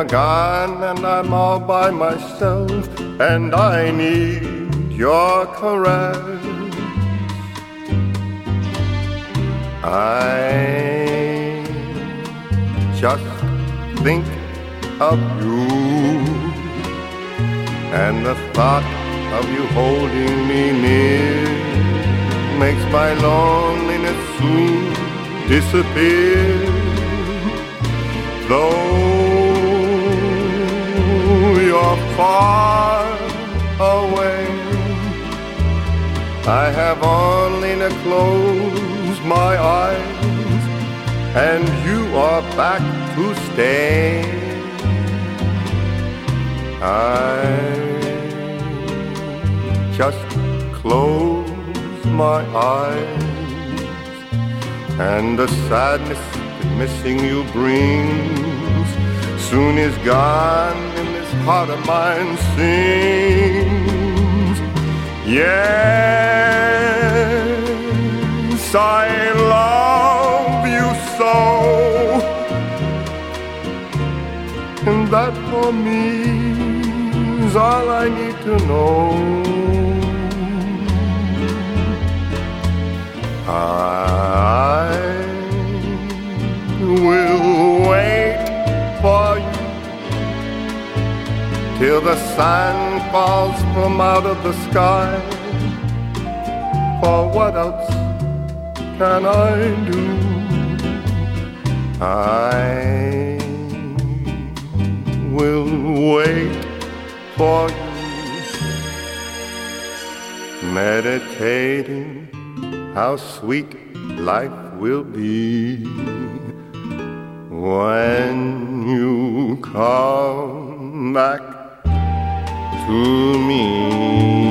are gone and I'm all by myself, and I need your caress. I just think of you, and the thought of you holding me near makes my loneliness soon disappear. Though you're far away, I have only to close my eyes, and you are back to stay. I just close my eyes, and the sadness that missing you brings soon is gone, and this heart of mine sings. Yes, I love you so, and that for me is all I need to know. I will wait for you till the sun falls from out of the sky. For what else can I do? I will wait for you, meditating how sweet life will be when you come back to me.